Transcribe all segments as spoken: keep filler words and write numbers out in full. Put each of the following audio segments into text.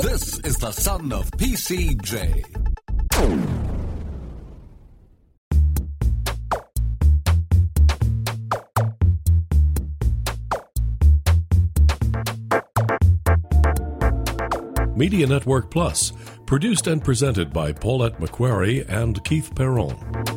This is the son of P C J. Media Network Plus, produced and presented by Paulette McQuarrie and Keith Perron.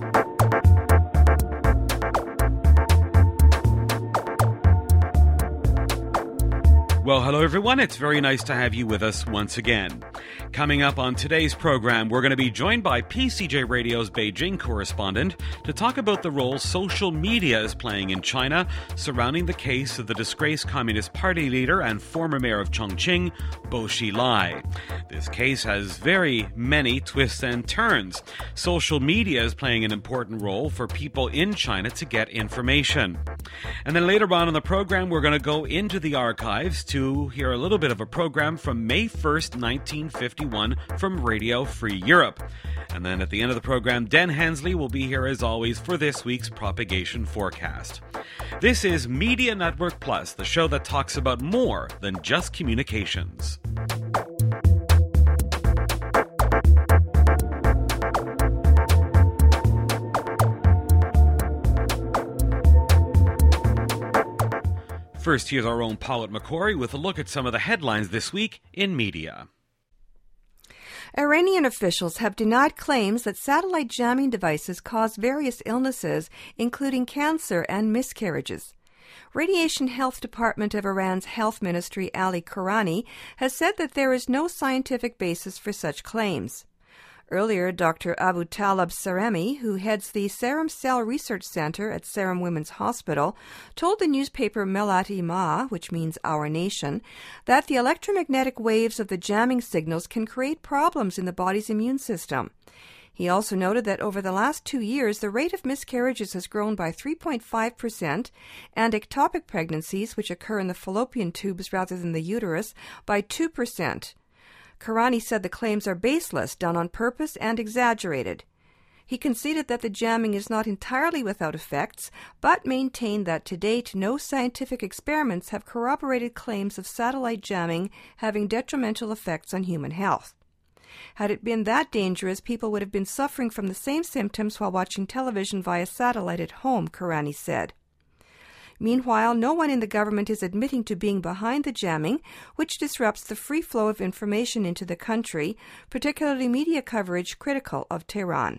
Well, hello everyone. It's very nice to have you with us once again. Coming up on today's program, we're going to be joined by P C J Radio's Beijing correspondent to talk about the role social media is playing in China surrounding the case of the disgraced Communist Party leader and former mayor of Chongqing, Bo Xilai. This case has very many twists and turns. Social media is playing an important role for people in China to get information. And then later on in the program, we're going to go into the archives to to hear a little bit of a program from May first, nineteen fifty-one from Radio Free Europe. And then at the end of the program, Dan Hensley will be here as always for this week's propagation forecast. This is Media Network Plus, the show that talks about more than just communications. First, here's our own Paulette McQuarrie with a look at some of the headlines this week in media. Iranian officials have denied claims that satellite jamming devices cause various illnesses, including cancer and miscarriages. Radiation Health Department of Iran's Health Ministry Ali Karani has said that there is no scientific basis for such claims. Earlier, Doctor Abu Talib Saremi, who heads the Serum Cell Research Center at Serum Women's Hospital, told the newspaper Melat Ima, which means Our Nation, that the electromagnetic waves of the jamming signals can create problems in the body's immune system. He also noted that over the last two years, the rate of miscarriages has grown by three point five percent, and ectopic pregnancies, which occur in the fallopian tubes rather than the uterus, by two percent. Karani said the claims are baseless, done on purpose, and exaggerated. He conceded that the jamming is not entirely without effects, but maintained that to date no scientific experiments have corroborated claims of satellite jamming having detrimental effects on human health. Had it been that dangerous, people would have been suffering from the same symptoms while watching television via satellite at home, Karani said. Meanwhile, no one in the government is admitting to being behind the jamming, which disrupts the free flow of information into the country, particularly media coverage critical of Tehran.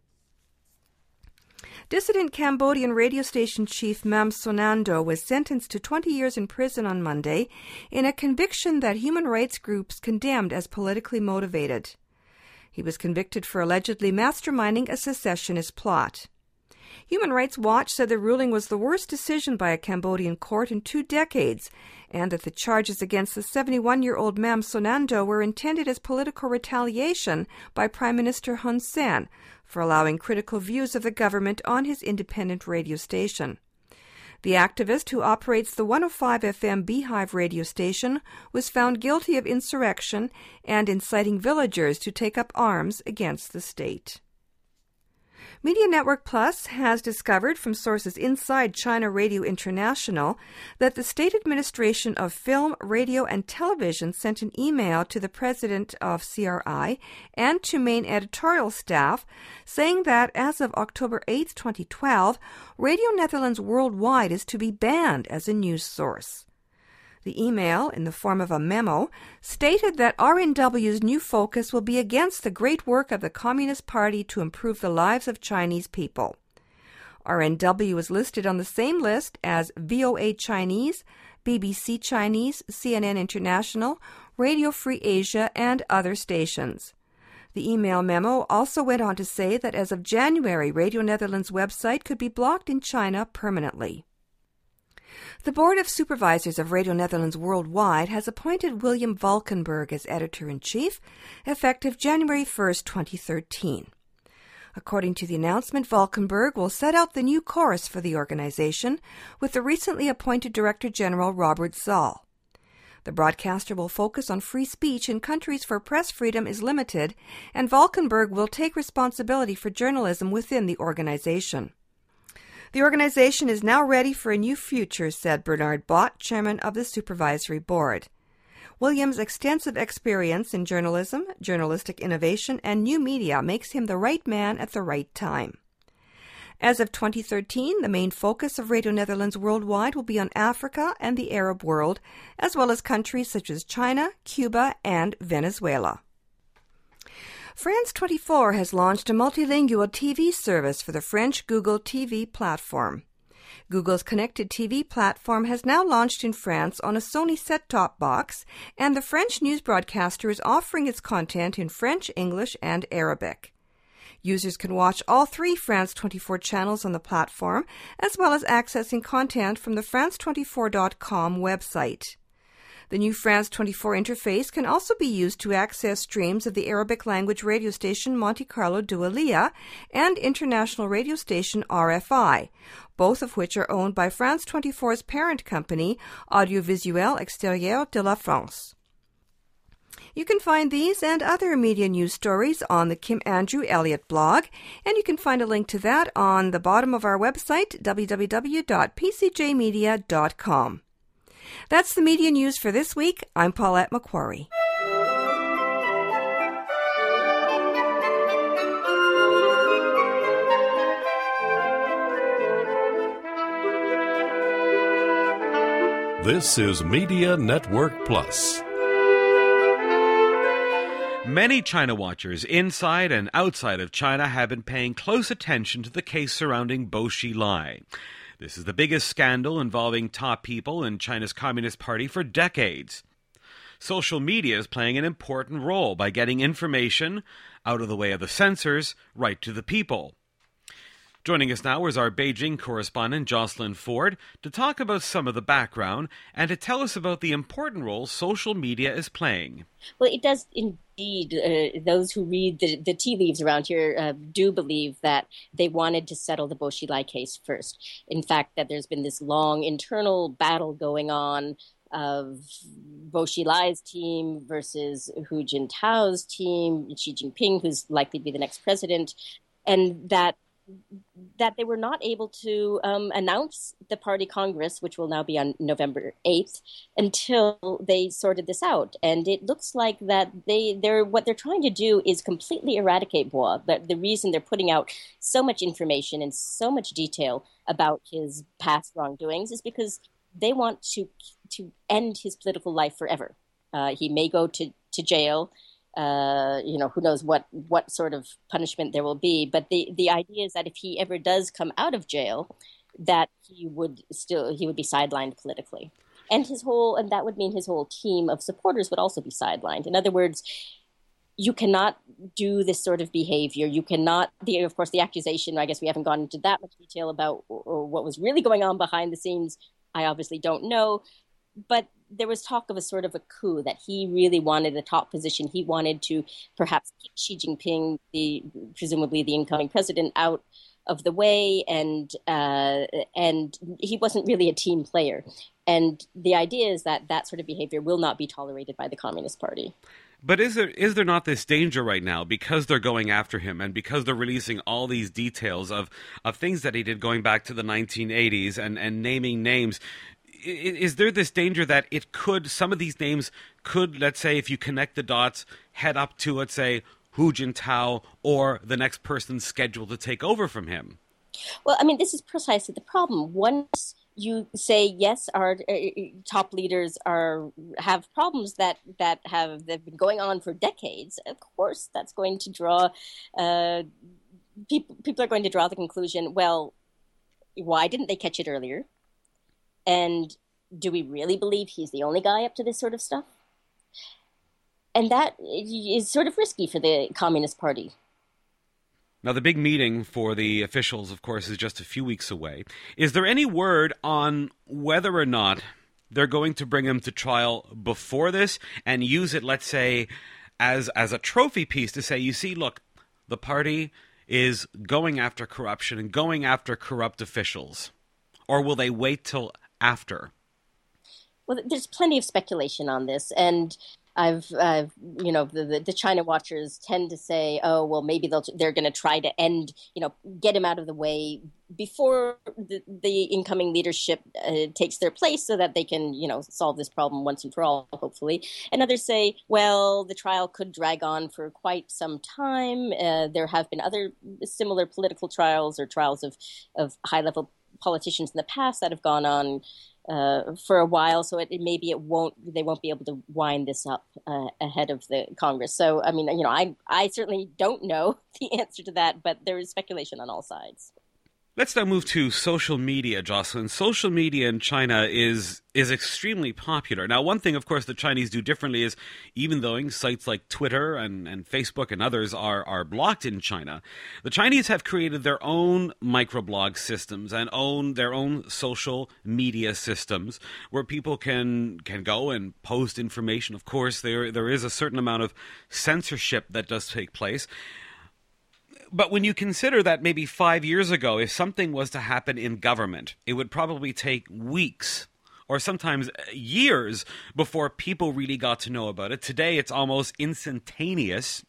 Dissident Cambodian radio station chief Mam Sonando was sentenced to twenty years in prison on Monday in a conviction that human rights groups condemned as politically motivated. He was convicted for allegedly masterminding a secessionist plot. Human Rights Watch said the ruling was the worst decision by a Cambodian court in two decades, and that the charges against the seventy-one-year-old Mam Sonando were intended as political retaliation by Prime Minister Hun Sen for allowing critical views of the government on his independent radio station. The activist, who operates the one oh five F M Beehive radio station, was found guilty of insurrection and inciting villagers to take up arms against the state. Media Network Plus has discovered from sources inside China Radio International that the State Administration of Film, Radio, and Television sent an email to the president of C R I and to main editorial staff saying that as of October eighth, twenty twelve, Radio Netherlands Worldwide is to be banned as a news source. The email, in the form of a memo, stated that R N W's new focus will be against the great work of the Communist Party to improve the lives of Chinese people. R N W is listed on the same list as V O A Chinese, B B C Chinese, C N N International, Radio Free Asia, and other stations. The email memo also went on to say that as of January, Radio Netherlands' website could be blocked in China permanently. The Board of Supervisors of Radio Netherlands Worldwide has appointed William Valkenburg as editor-in-chief, effective January first, twenty thirteen. According to the announcement, Valkenburg will set out the new course for the organization with the recently appointed Director General Robert Zoll. The broadcaster will focus on free speech in countries where press freedom is limited, and Valkenburg will take responsibility for journalism within the organization. The organization is now ready for a new future, said Bernard Bott, chairman of the supervisory board. William's extensive experience in journalism, journalistic innovation, and new media makes him the right man at the right time. As of twenty thirteen, the main focus of Radio Netherlands Worldwide will be on Africa and the Arab world, as well as countries such as China, Cuba, and Venezuela. France twenty-four has launched a multilingual T V service for the French Google T V platform. Google's connected T V platform has now launched in France on a Sony set-top box, and the French news broadcaster is offering its content in French, English, and Arabic. Users can watch all three France twenty-four channels on the platform, as well as accessing content from the France twenty-four dot com website. The new France twenty-four interface can also be used to access streams of the Arabic language radio station Monte Carlo Doualiya and international radio station R F I, both of which are owned by France twenty-four's parent company, Audiovisuel Extérieur de la France. You can find these and other media news stories on the Kim Andrew Elliott blog, and you can find a link to that on the bottom of our website, w w w dot p c j media dot com. That's the media news for this week. I'm Paulette Macquarie. This is Media Network Plus. Many China watchers inside and outside of China have been paying close attention to the case surrounding Bo Xilai. This is the biggest scandal involving top people in China's Communist Party for decades. Social media is playing an important role by getting information out of the way of the censors right to the people. Joining us now is our Beijing correspondent, Jocelyn Ford, to talk about some of the background and to tell us about the important role social media is playing. Well, it does indeed. Uh, those who read the, the tea leaves around here uh, do believe that they wanted to settle the Bo Xilai case first. In fact, that there's been this long internal battle going on of Bo Xilai's team versus Hu Jintao's team, Xi Jinping, who's likely to be the next president, and that that they were not able to um, announce the party congress, which will now be on November eighth, until they sorted this out. And it looks like that they, they're what they're trying to do is completely eradicate Bo. The, the reason they're putting out so much information and so much detail about his past wrongdoings is because they want to to end his political life forever. Uh, he may go to, to jail. Uh, you know, who knows what, what sort of punishment there will be. But the, the idea is that if he ever does come out of jail, that he would still he would be sidelined politically, and his whole and that would mean his whole team of supporters would also be sidelined. In other words, you cannot do this sort of behavior. You cannot. The, of course, the accusation. I guess we haven't gone into that much detail about or what was really going on behind the scenes. I obviously don't know, but there was talk of a sort of a coup, that he really wanted a top position. He wanted to perhaps kick Xi Jinping, the presumably the incoming president, out of the way, and uh, and he wasn't really a team player. And the idea is that that sort of behavior will not be tolerated by the Communist Party. But is there is there not this danger right now, because they're going after him and because they're releasing all these details of, of things that he did going back to the nineteen eighties and, and naming names? Is there this danger that it could, some of these names could, let's say, if you connect the dots, head up to, let's say, Hu Jintao or the next person scheduled to take over from him? Well, I mean, this is precisely the problem. Once you say, yes, our uh, top leaders are have problems that, that have they've been going on for decades, of course that's going to draw, uh, people, people are going to draw the conclusion, well, why didn't they catch it earlier? And do we really believe he's the only guy up to this sort of stuff? And that is sort of risky for the Communist Party. Now, the big meeting for the officials, of course, is just a few weeks away. Is there any word on whether or not they're going to bring him to trial before this and use it, let's say, as as a trophy piece to say, you see, look, the party is going after corruption and going after corrupt officials? Or will they wait till after? Well, there's plenty of speculation on this, and I've, I've, you know, the, the, the China watchers tend to say, oh, well, maybe they'll, they're going to try to end, you know, get him out of the way before the, the incoming leadership uh, takes their place so that they can, you know, solve this problem once and for all, hopefully. And others say, well, the trial could drag on for quite some time. Uh, there have been other similar political trials or trials of, of high-level politicians in the past that have gone on Uh, for a while, so it, it maybe it won't they won't be able to wind this up uh, ahead of the Congress. So I mean, you know, I I certainly don't know the answer to that, but there is speculation on all sides. Let's now move to social media, Jocelyn. Social media in China is is extremely popular. Now, one thing, of course, the Chinese do differently is, even though sites like Twitter and, and Facebook and others are, are blocked in China, the Chinese have created their own microblog systems and own their own social media systems where people can can go and post information. Of course, there there is a certain amount of censorship that does take place. But when you consider that maybe five years ago, if something was to happen in government, it would probably take weeks or sometimes years before people really got to know about it. Today, it's almost instantaneous.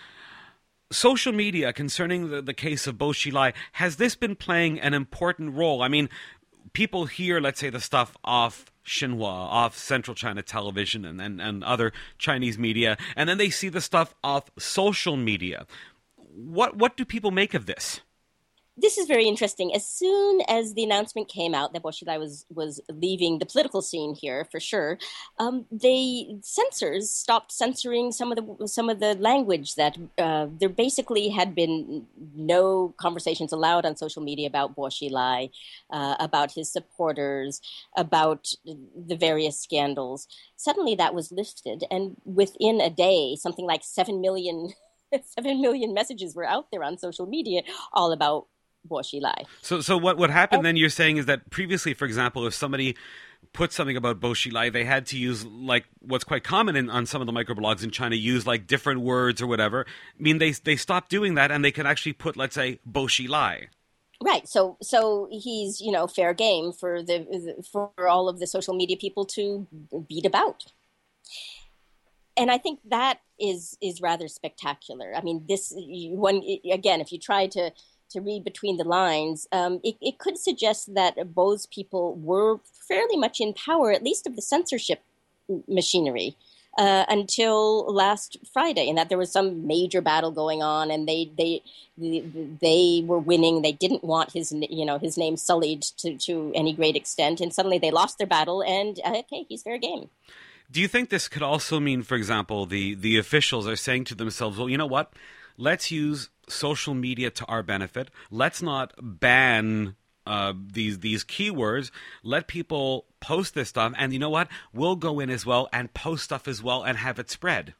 Social media concerning the, the case of Bo Xilai, has this been playing an important role? I mean, people hear, let's say, the stuff off Xinhua, off Central China Television and, and, and other Chinese media, and then they see the stuff off social media. What what do people make of this? This is very interesting. As soon as the announcement came out that Bo Xilai was, was leaving the political scene here, for sure, um, they censors stopped censoring some of the some of the language that uh, there basically had been no conversations allowed on social media about Bo Xilai, uh, about his supporters, about the various scandals. Suddenly that was lifted, and within a day, something like seven million. Seven million messages were out there on social media all about Bo Xilai. So, so what what happened then? You're saying is that previously, for example, if somebody put something about Bo Xilai, they had to use like what's quite common in, on some of the microblogs in China, use like different words or whatever. I mean, they they stopped doing that, and they can actually put, let's say, Bo Xilai. Right. So, so he's, you know, fair game for the for all of the social media people to beat about. And I think that is is rather spectacular. I mean, this one again, if you try to, to read between the lines, um, it, it could suggest that Bo's people were fairly much in power, at least of the censorship machinery, uh, until last Friday, and that there was some major battle going on, and they they they were winning. They didn't want his you know his name sullied to, to any great extent, and suddenly they lost their battle, and uh, okay, he's fair game. Do you think this could also mean, for example, the, the officials are saying to themselves, well, you know what? Let's use social media to our benefit. Let's not ban uh, these these keywords. Let people post this stuff. And you know what? We'll go in as well and post stuff as well and have it spread.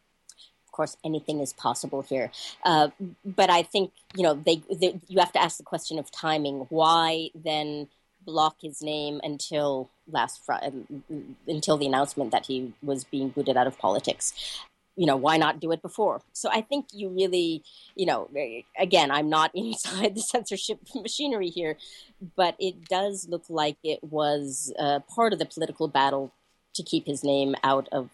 Of course, anything is possible here. Uh, but I think, you know, they, they you have to ask the question of timing. Why then block his name until last Friday, until the announcement that he was being booted out of politics? You know, why not do it before? So I think you really, you know, again, I'm not inside the censorship machinery here, but it does look like it was uh, part of the political battle to keep his name out of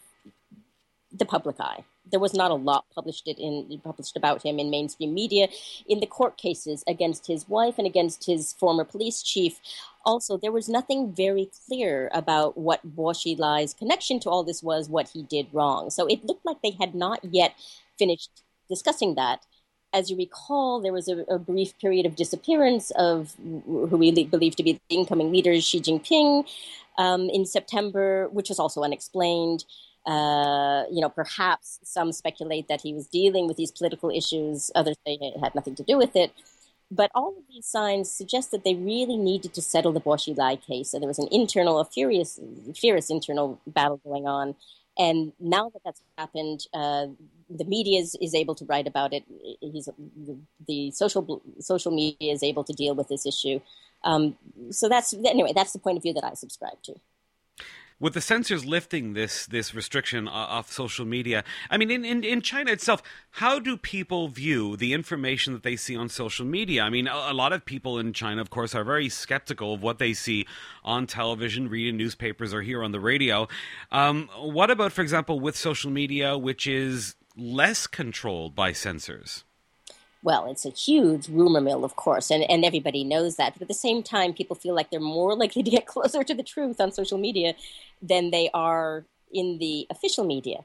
the public eye. There was not a lot published it in published about him in mainstream media. In the court cases against his wife and against his former police chief, also there was nothing very clear about what Bo Xilai's connection to all this was, what he did wrong. So it looked like they had not yet finished discussing that. As you recall, there was a, a brief period of disappearance of who we believe to be the incoming leader, Xi Jinping, um, in September, which was also unexplained. Uh, you know, perhaps some speculate that he was dealing with these political issues. Others say it had nothing to do with it. But all of these signs suggest that they really needed to settle the Bo Xilai case. So there was an internal, a furious, furious internal battle going on. And now that that's happened, uh, the media is, is able to write about it. He's, the, the social social media is able to deal with this issue. Um, so that's anyway, that's the point of view that I subscribe to. With the censors lifting this this restriction off social media, I mean, in, in, in China itself, how do people view the information that they see on social media? I mean, a, a lot of people in China, of course, are very skeptical of what they see on television, read in newspapers, or hear on the radio. Um, what about, for example, with social media, which is less controlled by censors? Well, it's a huge rumor mill, of course, and, and everybody knows that. But at the same time, people feel like they're more likely to get closer to the truth on social media than they are in the official media.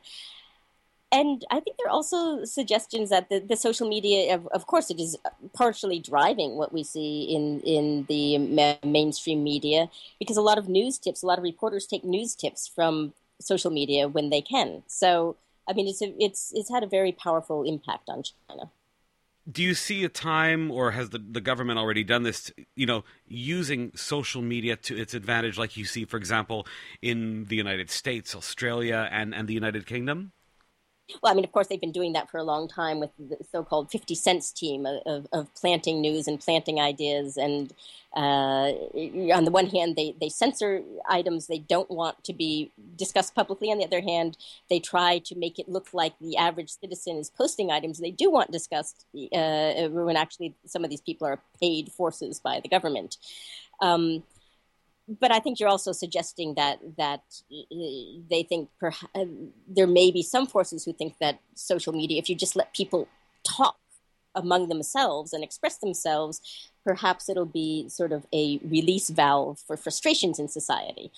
And I think there are also suggestions that the, the social media, of, of course, it is partially driving what we see in, in the ma- mainstream media, because a lot of news tips, a lot of reporters take news tips from social media when they can. So, I mean, it's a, it's it's had a very powerful impact on China. Do you see a time, or has the, the government already done this, you know, using social media to its advantage, like you see, for example, in the United States, Australia, and, and the United Kingdom? Well, I mean, of course, they've been doing that for a long time with the so-called fifty cents team of, of planting news and planting ideas. And uh, on the one hand, they, they censor items they don't want to be discussed publicly. On the other hand, they try to make it look like the average citizen is posting items they do want discussed, uh, when actually some of these people are paid forces by the government. Um But I think you're also suggesting that that they think perhaps, uh, there may be some forces who think that social media, if you just let people talk among themselves and express themselves, perhaps it'll be sort of a release valve for frustrations in society.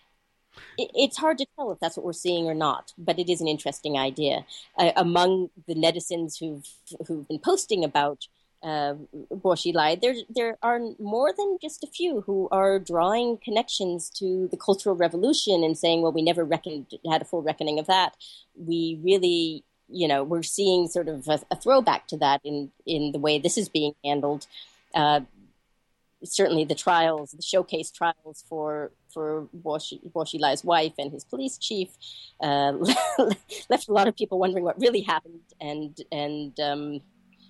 It, it's hard to tell if that's what we're seeing or not, but it is an interesting idea. Uh, among the netizens who've who've been posting about Uh, Bo Xilai, there there are more than just a few who are drawing connections to the Cultural Revolution and saying, well, we never reckoned, had a full reckoning of that. We really, you know, we're seeing sort of a, a throwback to that in, in the way this is being handled. Uh, certainly the trials, the showcase trials for for Bo Xilai's wife and his police chief uh, left a lot of people wondering what really happened. And, and um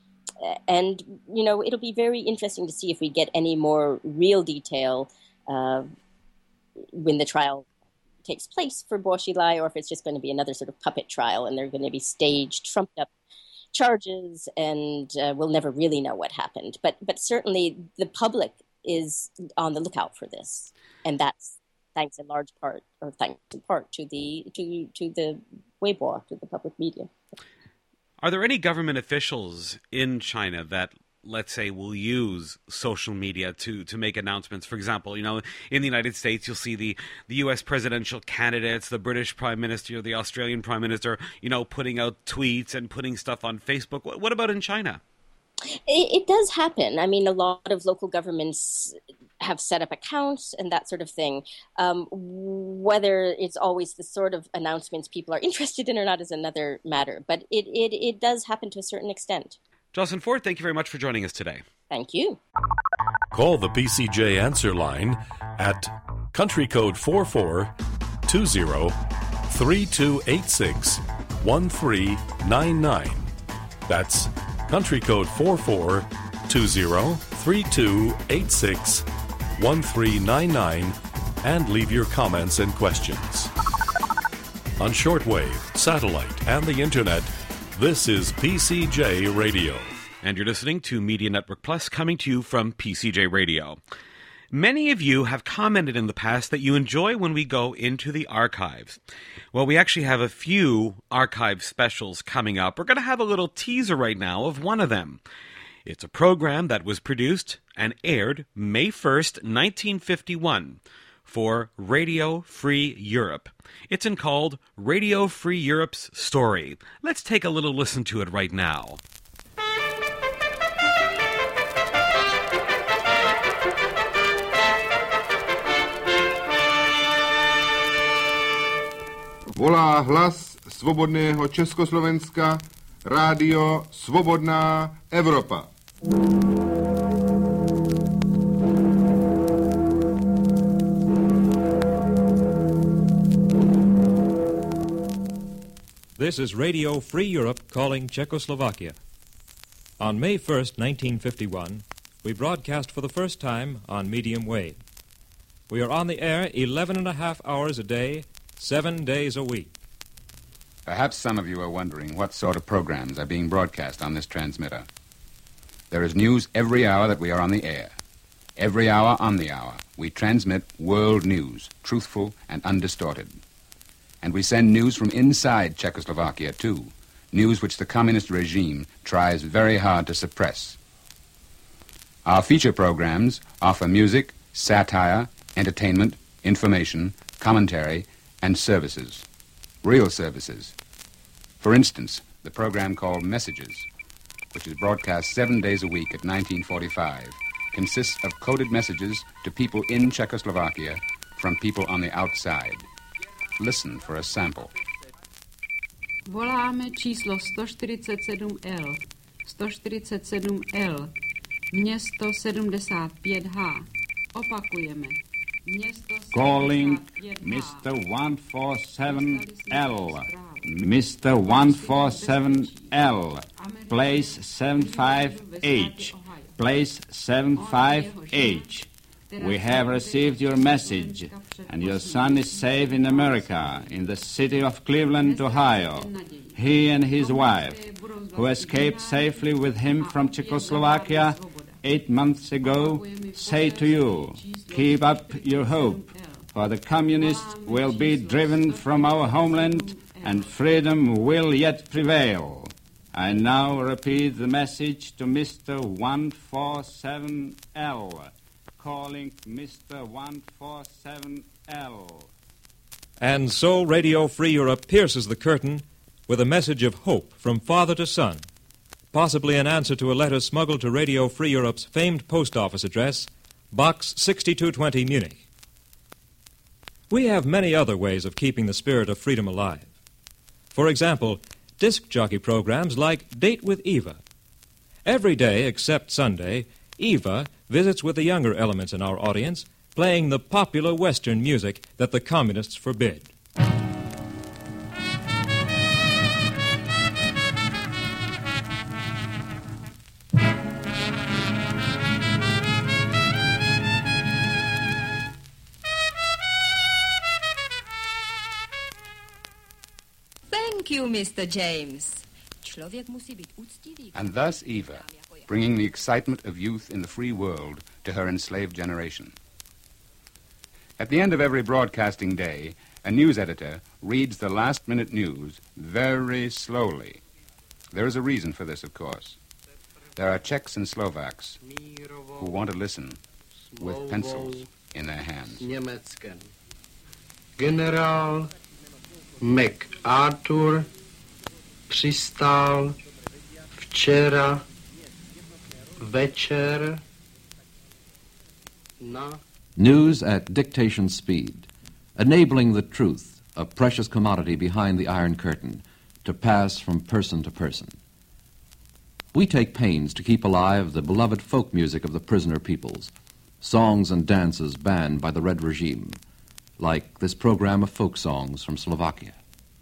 And, you know, it'll be very interesting to see if we get any more real detail uh, when the trial takes place for Bo Xilai, or if it's just going to be another sort of puppet trial and they're going to be staged, trumped-up charges, and uh, we'll never really know what happened. But but certainly the public is on the lookout for this, and that's thanks in large part, or thanks in part, to the to to the Weibo, to the public media. Are there any government officials in China that, let's say, will use social media to, to make announcements? For example, you know, in the United States, you'll see the, the U S presidential candidates, the British Prime Minister, the Australian Prime Minister, you know, putting out tweets and putting stuff on Facebook. What, what about in China? It, it does happen. I mean, a lot of local governments have set up accounts and that sort of thing. Um, whether it's always the sort of announcements people are interested in or not is another matter. But it, it, it does happen to a certain extent. Jocelyn Ford, thank you very much for joining us today. Thank you. Call the P C J answer line at country code four four two zero three two eight six one three nine nine. That's country code four four two zero three two eight six one three nine nine and leave your comments and questions. On shortwave, satellite, and the internet, this is P C J Radio. And you're listening to Media Network Plus, coming to you from P C J Radio. Many of you have commented in the past that you enjoy when we go into the archives. Well, we actually have a few archive specials coming up. We're going to have a little teaser right now of one of them. It's a program that was produced and aired May first, nineteen fifty-one for Radio Free Europe. It's called Radio Free Europe's Story. Let's take a little listen to it right now. Volá hlas svobodného Československa, rádio Svobodná Evropa. This is Radio Free Europe calling Czechoslovakia. On May first, nineteen fifty-one, we broadcast for the first time on medium wave. We are on the air eleven and a half hours a day, seven days a week. Perhaps some of you are wondering what sort of programs are being broadcast on this transmitter. There is news every hour that we are on the air. Every hour on the hour, we transmit world news, truthful and undistorted. And we send news from inside Czechoslovakia, too, news which the communist regime tries very hard to suppress. Our feature programs offer music, satire, entertainment, information, commentary, and services. Real services. For instance, the program called Messages, which is broadcast seven days a week at nineteen forty-five, consists of coded messages to people in Czechoslovakia from people on the outside. Listen for a sample. Voláme číslo sto čtyřicet sedm L, sto čtyřicet sedm L, město sedmdesát pět H. Opakujeme. Město Calling Mister one forty-seven L. Mister one forty-seven L. Place seventy-five H. Place seventy-five H. We have received your message, and your son is safe in America, in the city of Cleveland, Ohio. He and his wife, who escaped safely with him from Czechoslovakia eight months ago, say to you, keep up your hope, for the communists will be driven from our homeland, and freedom will yet prevail. I now repeat the message to Mister one forty-seven L. Calling Mister one forty-seven L. And so Radio Free Europe pierces the curtain with a message of hope from father to son, possibly an answer to a letter smuggled to Radio Free Europe's famed post office address, Box sixty-two twenty, Munich. We have many other ways of keeping the spirit of freedom alive. For example, disc jockey programs like Date with Eva. Every day except Sunday, Eva visits with the younger elements in our audience, playing the popular Western music that the communists forbid. Thank you, Mister James. And thus Eva, bringing the excitement of youth in the free world to her enslaved generation. At the end of every broadcasting day, a news editor reads the last-minute news very slowly. There is a reason for this, of course. There are Czechs and Slovaks who want to listen with pencils in their hands. Generál MacArthur přistál včera večer na... News at dictation speed, enabling the truth, a precious commodity behind the Iron Curtain, to pass from person to person. We take pains to keep alive the beloved folk music of the prisoner peoples, songs and dances banned by the Red regime, like this program of folk songs from Slovakia.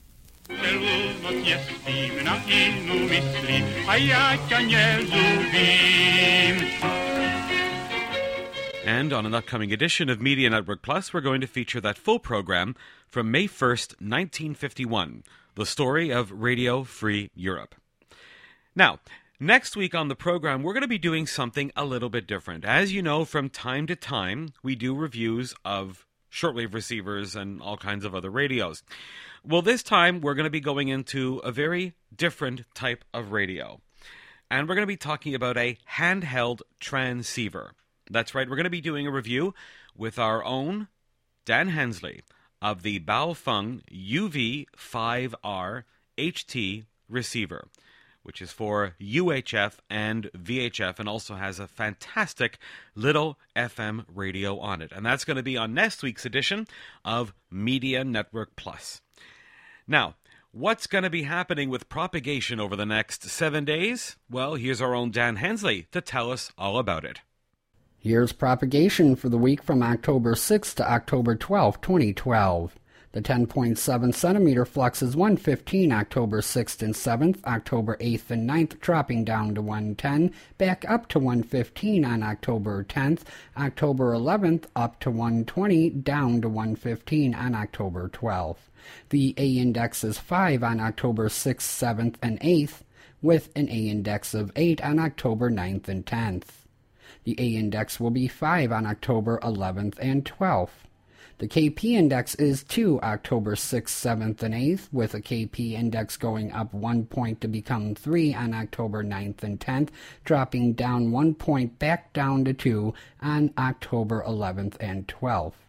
And on an upcoming edition of Media Network Plus, we're going to feature that full program from May first, nineteen fifty-one, the story of Radio Free Europe. Now, next week on the program, we're going to be doing something a little bit different. As you know, from time to time, we do reviews of shortwave receivers and all kinds of other radios. Well, this time, we're going to be going into a very different type of radio. And we're going to be talking about a handheld transceiver. That's right, we're going to be doing a review with our own Dan Hensley of the Baofeng U V five R H T receiver, which is for U H F and V H F and also has a fantastic little F M radio on it. And that's going to be on next week's edition of Media Network Plus. Now, what's going to be happening with propagation over the next seven days? Well, here's our own Dan Hensley to tell us all about it. Here's propagation for the week from October sixth to October twelfth, twenty twelve. The ten point seven centimeter flux is one fifteen October sixth and seventh, October eighth and ninth, dropping down to one ten, back up to one fifteen on October tenth, October eleventh up to one twenty, down to one fifteen on October twelfth. The A index is five on October sixth, seventh, and eighth, with an A index of eight on October ninth and tenth. The A index will be five on October eleventh and twelfth. The K P index is two October sixth, seventh, and eighth, with a K P index going up one point to become three on October ninth and tenth, dropping down one point back down to two on October eleventh and twelfth.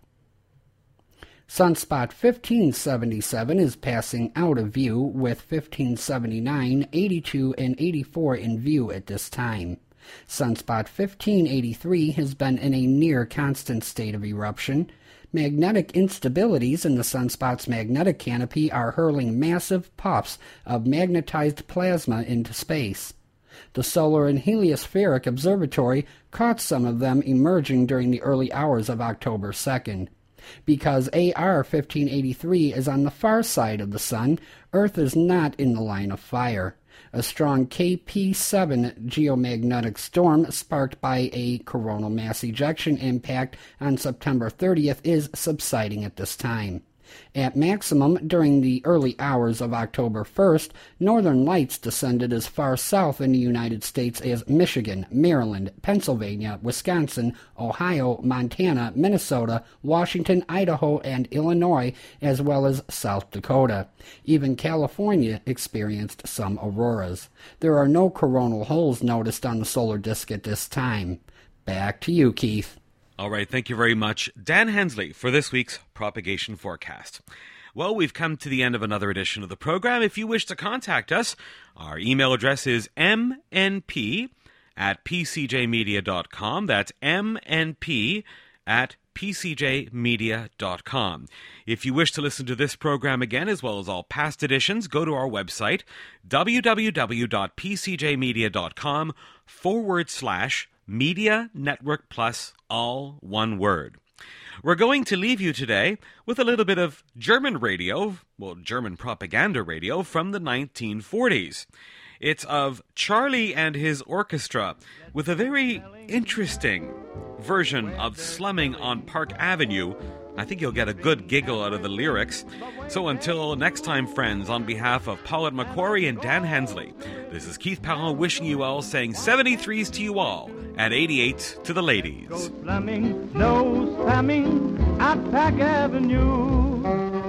Sunspot fifteen seventy-seven is passing out of view, with fifteen seventy-nine, eighty-two, and eighty-four in view at this time. Sunspot fifteen eighty-three has been in a near-constant state of eruption. Magnetic instabilities in the sunspot's magnetic canopy are hurling massive puffs of magnetized plasma into space. The Solar and Heliospheric Observatory caught some of them emerging during the early hours of October second. Because A R fifteen eighty-three is on the far side of the Sun, Earth is not in the line of fire. A strong K P seven geomagnetic storm sparked by a coronal mass ejection impact on September thirtieth is subsiding at this time. At maximum, during the early hours of October first, northern lights descended as far south in the United States as Michigan, Maryland, Pennsylvania, Wisconsin, Ohio, Montana, Minnesota, Washington, Idaho, and Illinois, as well as South Dakota. Even California experienced some auroras. There are no coronal holes noticed on the solar disk at this time. Back to you, Keith. All right, thank you very much, Dan Hensley, for this week's propagation forecast. Well, we've come to the end of another edition of the program. If you wish to contact us, our email address is m n p at p c j media dot com. That's m n p at p c j media dot com. If you wish to listen to this program again, as well as all past editions, go to our website, w w w dot p c j media dot com forward slash Media Network Plus, all one word. We're going to leave you today with a little bit of German radio, well, German propaganda radio from the nineteen forties. It's of Charlie and his orchestra with a very interesting version of Slumming on Park Avenue. I think you'll get a good giggle out of the lyrics. So until next time, friends, on behalf of Paulette McQuarrie and Dan Hensley, this is Keith Parent wishing you all, saying seventy-threes to you all, and eighty-eight to the ladies. No slamming, no spamming at Park Avenue.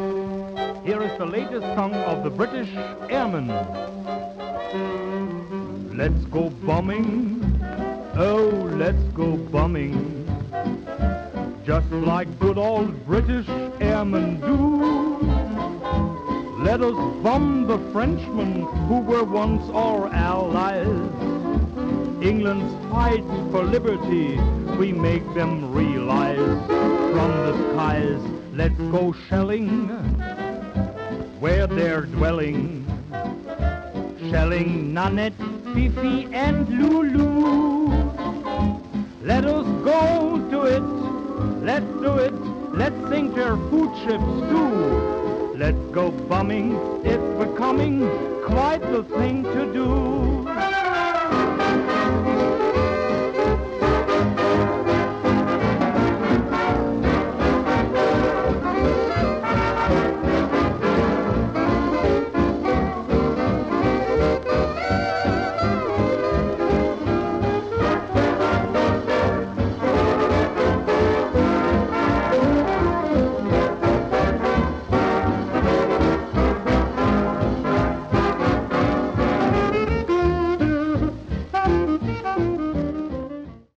Here is the latest song of the British Airmen. Let's go bombing, oh, let's go bombing. Just like good old British airmen do. Let us bomb the Frenchmen who were once our allies. England's fight for liberty, we make them realize. From the skies, let's go shelling where they're dwelling. Shelling Nanette, Fifi, and Lulu. Let us go to it. Let's do it, let's sink their food ships too. Let's go bombing, it's becoming quite the thing to do.